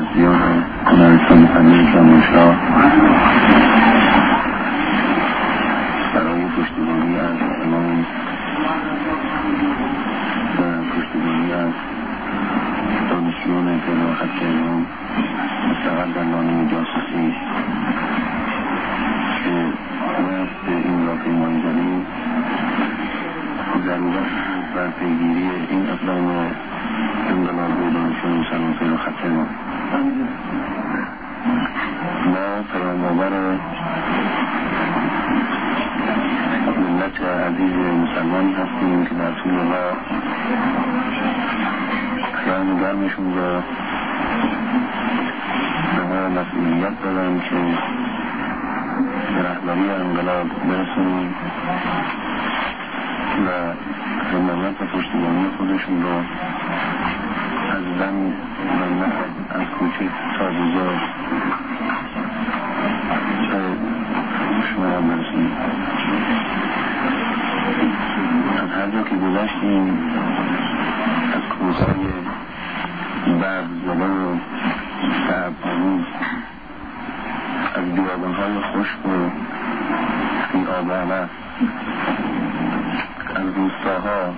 زیاد هنرستان فنی زمانشاه برای پشتیبانی از امام و پشتیبانی از دانشجویان فعل و خط امام مستقل در نامه جاسوسی که باید به این راهپیمایی داریم ضرورت بر پیگیری این اقدام انقلابی دانشجویان مسلمان فعل و خط امام. ما پیام‌آور ملت عزیز مسلمان هستیم که در طول راه خیام گرمشون را به ما مسئولیت دادن که به رهبری انقلاب برسونیم و حمایت و پشتیبانی خودشون را از زن و مرد، از کوچک تا بزرگ به شما برسونیم. از هر جا که گذشتیم از کوههای برف زده و تعب‌آلود، از بیابان‌های خشک و بی‌آب و علف، از روستاها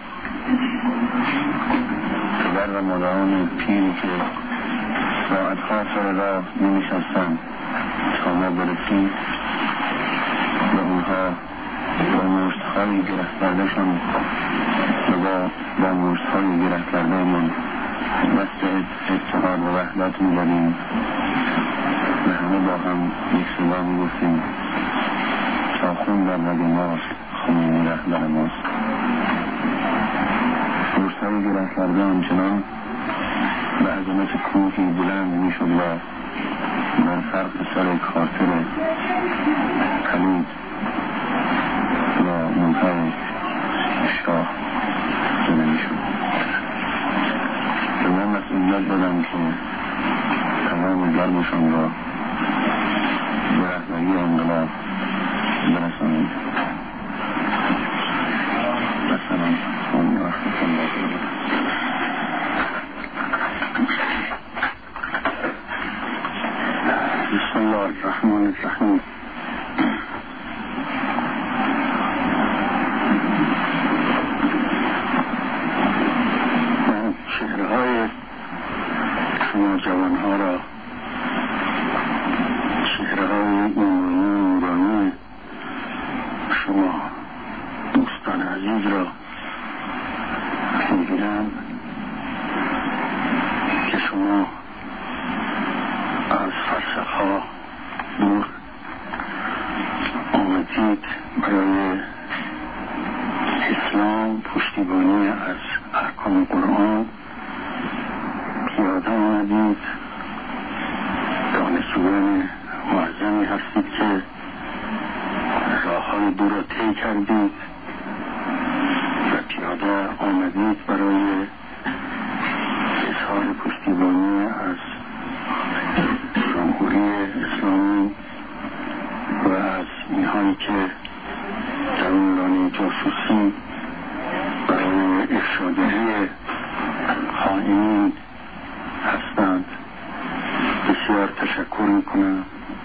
پدر و مادران پیری که ساعتها سر راه می‌نشستند تا ما برسیم و اونها با مشت‌های گره کردهشان و با مشت‌های گره کرده من دست اتحاد و وحدت می‌دادیم و همه با هم یک صدا می‌گفتیم تا خون در رگ ماست، خمینی رهبر ماست. مشت‌های گره کرده آنچنان به عظمت کوهی بلند می‌شد و در فرق سر کارتر پلید و منطقه شاه زده می‌شد. به من مسئولیت دادم که تمام گرمشان را به رهبری انقلاب برسانیم. السلام علیکم و رحمت الله و برکاته. بسم الله الرحمن الرحیم. من چهره‌های شما جوانها را، چهره‌های ایمانی شما دوستان عزیز را می‌بینم که شما از فرسخ‌ها دور آمدید برای اسلام، پشتیبانی از احکام قرآن پیاده آمدید. دانشجویان معظمی هستید که راه‌های دور را طی کردید و پیاده آمدید برای اظهار پشتیبانی از جمهوری اسلامی و از اینهایی که در اون رانه جاسوسی برای افشاگری خائنین هستند. بسیار تشکر میکنم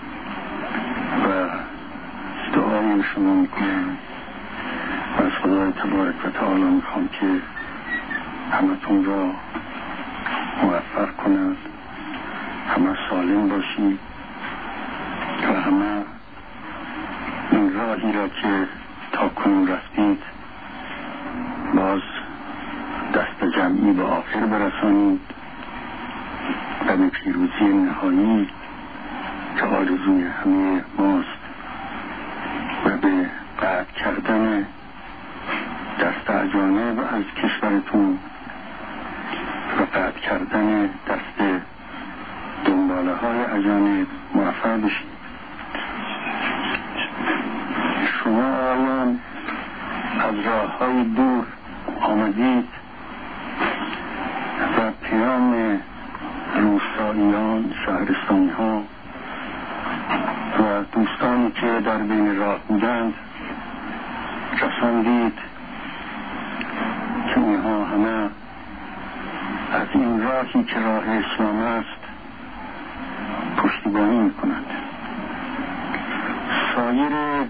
و دعای شما میکنم و از خدای تبارک و تعالی میخوام که همتون را موفق کند، همه سالم باشید و همه این راهی را که تا کنون رفتید باز دست جمعی به آخر برسانید و به پیروزی نهایی که آرزوی همه ماست و به قطع کردن دست اجانب از کشورتون و قطع کردن دست دنباله های اجانب موفق بشید. شما آیان از راه های دور آمدید و پیام روستاییان، شهرستانی ها و دوستانی که در بین راه بودند رساندید که اونها همه از این راهی که راه اسلام است پشتیبانی میکنند. سایر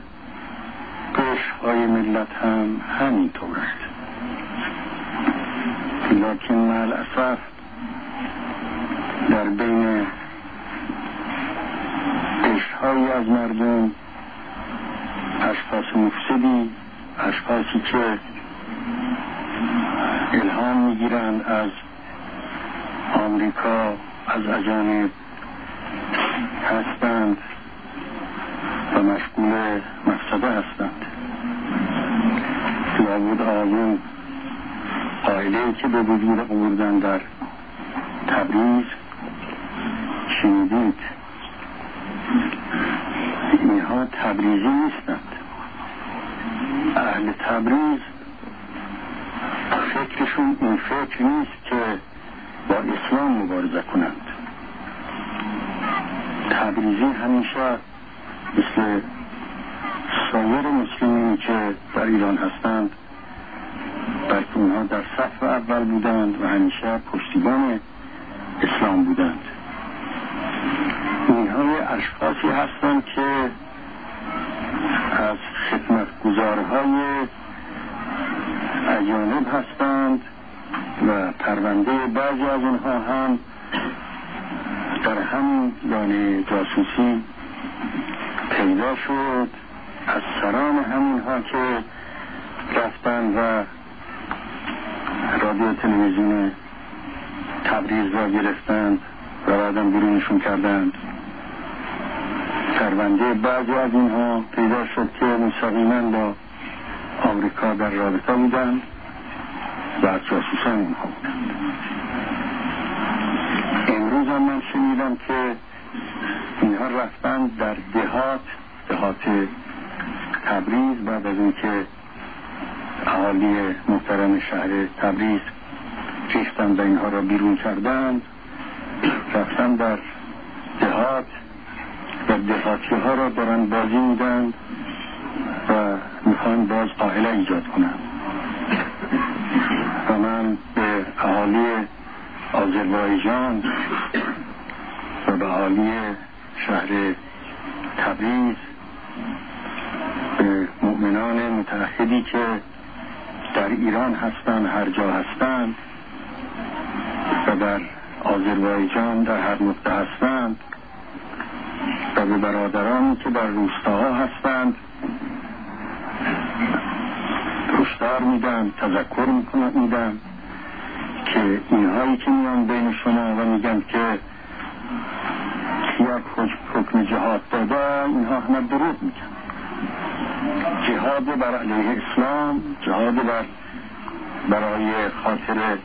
قشرهای ملت هم همینطورند، لکن مالاسف در بین قشرهایی از مردم اشخاص مفسدی، اشخاصی که الهام میگیرند از آمریکا، از اجانب هستند و مشغول مفسده هستند. لابد آیون قائله‌ای که به وجود آوردن در تبریز شنیدید، اینها تبریزی نیستند. اهل تبریز فکرشون این فکر نیست که با اسلام مبارزه کنند. تبریزی همیشه مثل سایر مسلمانی که در ایران هستند، بلکه اونها در صف اول بودند و همیشه پشتیبان اسلام بودند. اینها اشخاصی هستند که از خدمتگزارهای اجانب هستند و پرونده بعضی از اونها هم در همین دانه جاسوسی پیدا شد، از سران همینها که رفتن و رادیو تلویزیون تبریز را گرفتند و بعداً بیرونشون کردند. پرونده بعضی از اینها پیدا شد که مستقیما با آمریکا در رابطه بودند و از جاسوسان اونها بودند. امروز هم من شنیدم که اینها رفتن در دهات تبریز، بعد از اینکه اهالی محترم شهر تبریز ریختن و اینها را بیرون کردند، رفتن در دهات و دهاتی ها را دارن بازی میدن و میخوان باز قائله ایجاد کنن. و من به اهالی آذربایجان و به اهالی شهر تبریز، به مؤمنان متعهدی که در ایران هستند، هر جا هستند و در آذربایجان در هر نقطه هستند، و به برادرانی که در روستاها هستند هشدار میدم، تذکر میدم که اینهایی که میان بین شما و میگن که یک حکم جهاد داده، اینها همه دروغ میگن. جهاد بر علیه اسلام، جهاد برای خاطر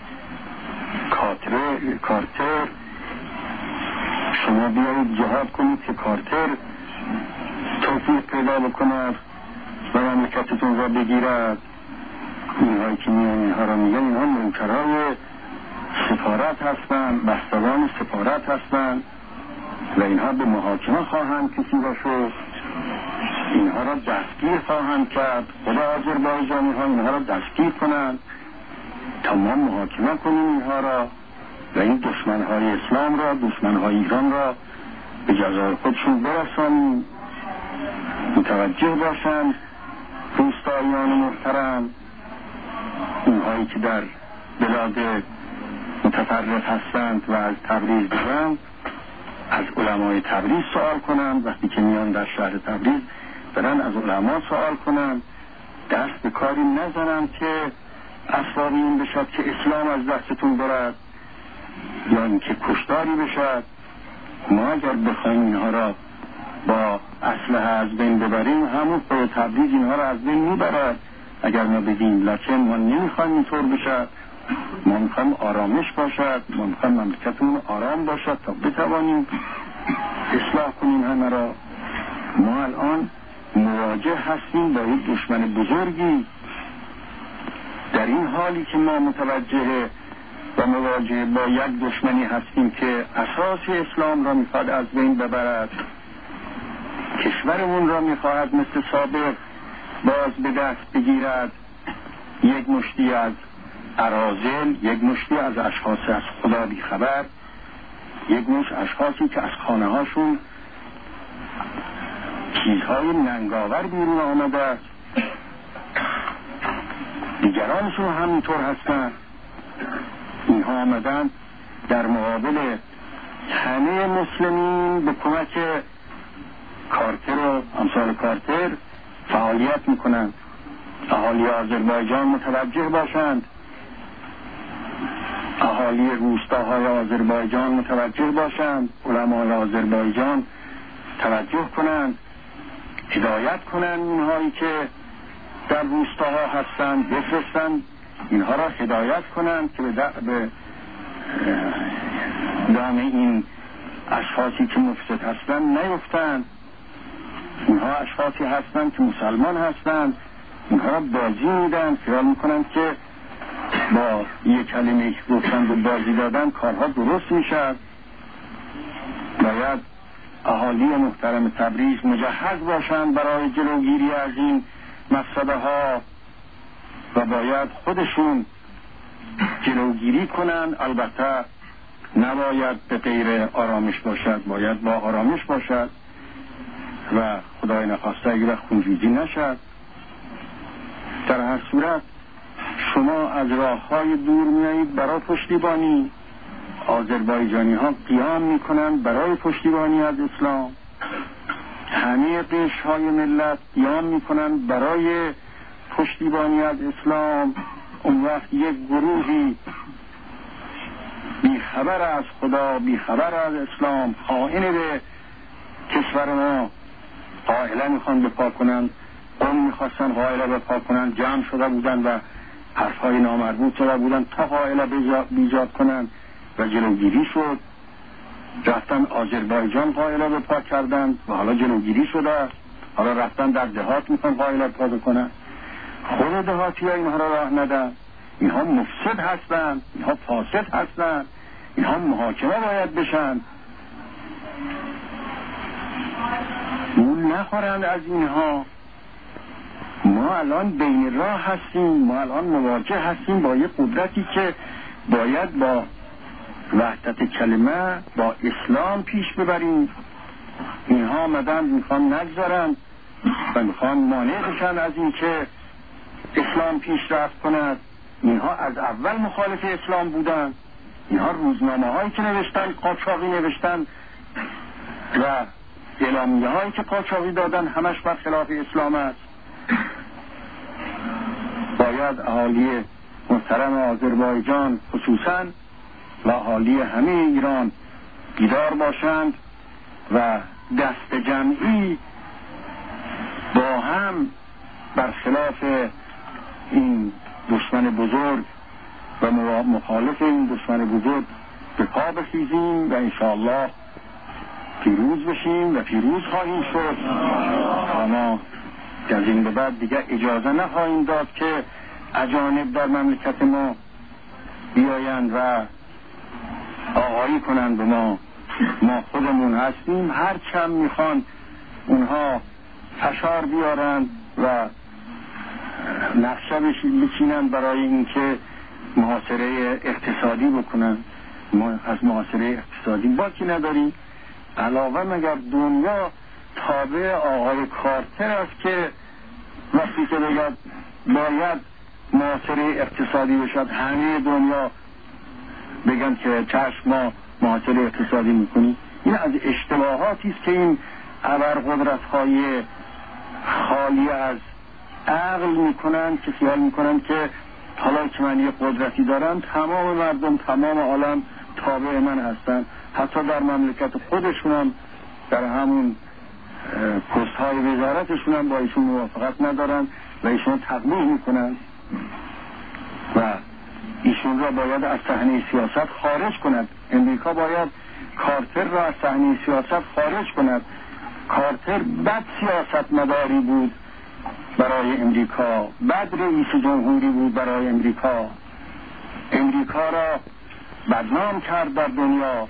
کارتر، شما بیایید جهاد کنید که کارتر توفیق پیدا بکند و مملکتتون را بگیرد. اینهایی که میان اینها را میگن، اینها منکرای سفارت هستند، بستگان سفارت هستند و اینها به محاکمه خواهند کشیده شد، اینها را دستگیر خواهند کرد. خدا آذربایجانی ها اینها را دستگیر کنند تا ما محاکمه کنیم اینها را و این دشمنهای اسلام را، دشمنهای ایران را به جزای خودشون برسانیم. متوجه باشند روستاییان محترم، اونهایی که در بلاد متفرق هستند و از تبریز بودند، از علمای تبریز سوال کنند. وقتی که میان در شهر تبریز برن از علما سوال کنند، دست به کاری نزنند که اسباب این بشد که اسلام از دستتون برد یا اینکه کشتاری بشد. ما اگر بخوایم اینها را با اسلحه از بین ببریم، همون پر تبریز اینها را از بین میبرد اگر ما بگیم. لکن ما نمیخوایم اینطور بشد، ما میخوایم آرامش باشد، ما میخوایم مملکتمون آرام باشد تا بتوانیم اصلاح کنیم همه را. ما الان مواجه هستیم با یک دشمن بزرگی. در این حالی که ما متوجه و مواجه با یک دشمنی هستیم که اساس اسلام را میخواد از بین ببرد، کشورمون را میخواهد مثل سابق باز به دست بگیرد، یک مشتی از اراذل، یک مشتی از اشخاص از خدا بیخبر یک مش اشخاصی که از خانه هاشون چیزهای ننگاور بیرون آمده است، دیگرانشون همینطور هستن. اینها آمدن در مقابل همه مسلمین به کمک کارتر و امثال کارتر فعالیت میکنند. اهالی آذربایجان متوجه باشند، اهالی روستاهای آذربایجان متوجه باشند، علمای آذربایجان توجه کنند، هدایت کنند اینهایی که در روستاها هستند، بفرستند اینها را هدایت کنند که به دام این اشخاصی که مفسد هستند نیفتند. اینها اشخاصی هستند که مسلمان هستند، اینها را بازی میدن، خیال میکنند که با یک کلمه گفتن و بازی دادن کارها درست میشد. باید اهالی محترم تبریز مجهز باشند برای جلوگیری از این مفسده ها و باید خودشون جلوگیری کنند. البته نباید به غیر آرامش باشد، باید با آرامش باشد و خدای نخواسته اگر خونریزی نشد. در هر صورت شما از راه های دور میایید برای پشتیبانی. آذربایجانی ها قیام میکنند برای پشتیبانی از اسلام، همه قشر های ملت قیام میکنند برای پشتیبانی از اسلام. اون وقت یک گروهی بیخبر از خدا، بیخبر از اسلام، خائن به کشور ما، قائله میخوان بپا کنند، اون میخواستن قائله بپا کنند، جمع شده بودند و حرفهای نامربوط شده بودند تا قائله بیجاد کنند و جلوگیری شد. رفتن آذربایجان قائله بپا کردند و حالا جلوگیری شده، حالا رفتن در دهات میخوان قائله پا بکنند. خود دهاتی ها اینها را راه ندن. اینها مفسد هستند، اینها فاسد هستند، اینها محاکمه باید بشن. گول نخورند از اینها. ما الان بین راه هستیم، ما الان مواجه هستیم با یک قدرتی که باید با وحدت کلمه، با اسلام پیش ببریم. اینها آمدن میخوان نگذارن و میخوان مانع بشن از این که اسلام پیشرفت کند. اینها از اول مخالف اسلام بودن. اینها روزنامه هایی که نوشتن قاچاقی نوشتن و اعلامیه هایی که قاچاقی دادن همش بر خلاف اسلام است. باید اهالی محترم آذربایجان خصوصا و اهالی همه ایران بیدار باشند و دست جمعی با هم بر خلاف این دشمن بزرگ و مخالف این دشمن بزرگ به پا بخیزیم و انشاءالله پیروز بشیم و پیروز خواهیم شد. ما از این به بعد دیگه اجازه نخواهیم داد که اجانب در مملکت ما بیایند و آقایی کنند به ما. ما خودمون هستیم، هر چند میخوان اونها فشار بیارند و نقشه بچینن برای اینکه محاصره اقتصادی بکنن. ما از محاصره اقتصادی باکی نداریم. علاوه مگر دنیا تابع آقای کارتر است که وقتی که بگد باید محاصره اقتصادی بشد همه دنیا بگن که چشم ما محاصره اقتصادی میکنیم؟ این از اشتباهاتی است که این ابرقدرت‌های خالی از عقل میکنن که خیال میکنن که حالا که من یه قدرتی دارم تمام مردم، تمام عالم تابع من هستن. حتی در مملکت خودشون هم در همون پست‌های وزارتشون هم با ایشون موافقت ندارن و ایشون تقبیح میکنن و ایشون را باید از صحنه سیاست خارج کند. امریکا باید کارتر را از صحنه سیاست خارج کند. کارتر بد سیاست مداری بود برای امریکا، بد رئیس جمهوری بود برای امریکا. امریکا را بدنام کرد در دنیا،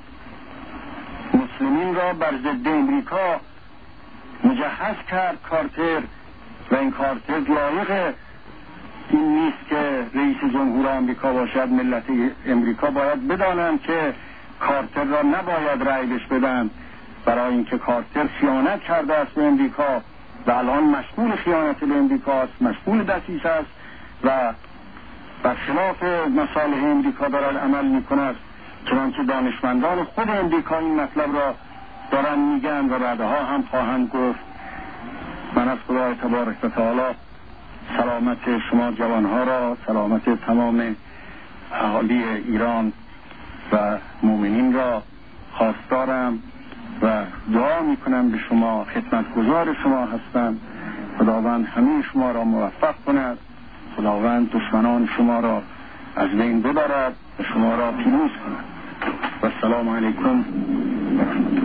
مسلمین را بر ضد امریکا مجهز کرد کارتر و این کارتر لایق این نیست که رئیس جمهور آمریکا باشد. ملت امریکا باید بدانند که کارتر را نباید رأی بهش بدن، برای اینکه کارتر خیانت کرده است به امریکا و الان مشغول خیانت به امریکا است، مشغول دسیسه است و برخلاف مصالح امریکا دارد عمل میکند، چنانکه دانشمندان خود امریکا این مطلب را دارن میگن و بعدها هم خواهند گفت. من از خدای تبارک و تعالی سلامت شما جوانها را، سلامت تمام اهالی ایران و مؤمنین را خواستارم و دعا میکنم به شما، خدمتگزار شما هستم. خداوند همه شما را موفق کند، خداوند دشمنان شما را از بین ببرد و شما را پیروز کند. و السلام علیکم و رحمت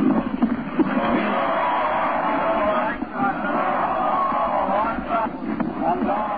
الله.